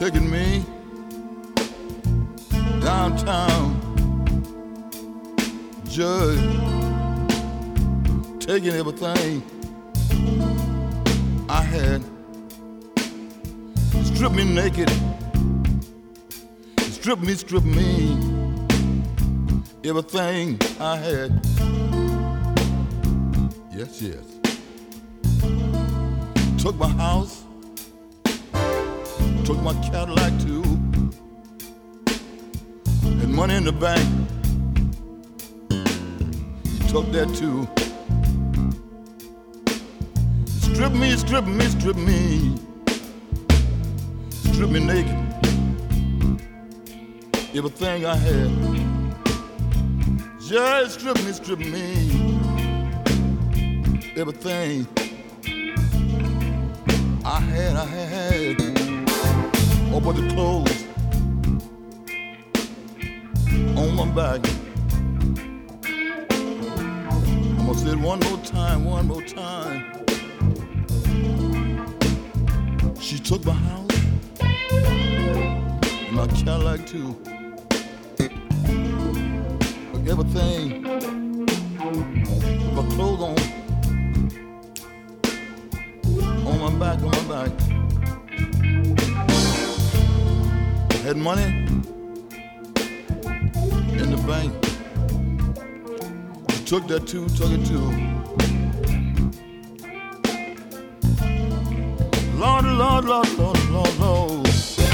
taking me downtown, judge, taking everything I had, stripped me naked, stripped me, everything I had. Yes, yes. Took my house, took my Cadillac too, had money in the bank, he took that too. Stripped me, stripped me, stripped me, stripped me naked, everything I had. Just stripped me, everything I had, all but the clothes on my back. I'm gonna say it one more time. She took my house, and my Cadillac too, everything, my clothes on my back. Had money in the bank. She took that too, took it too. Lord, Lord, Lord, Lord, Lord, Lord.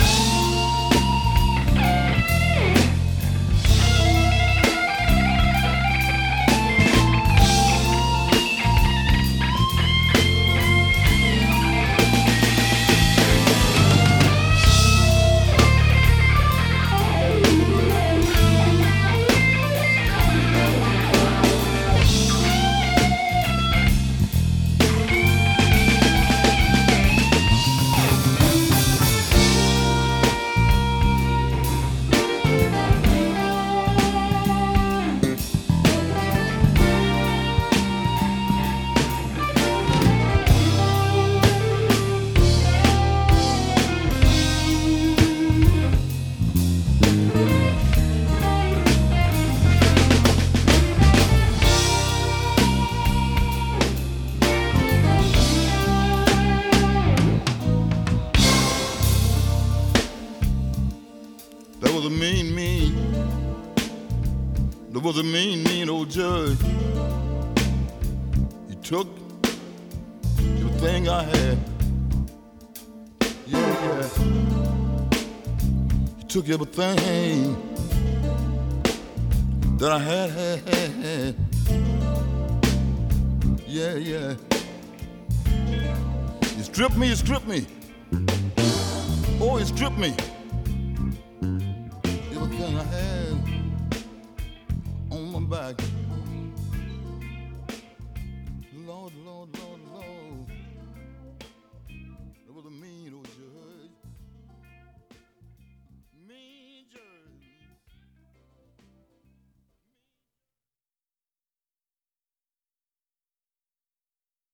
There was a mean old judge. He took everything I had. Yeah. He took everything that I had. Yeah. He stripped me. Oh, he stripped me. Everything I had on my back.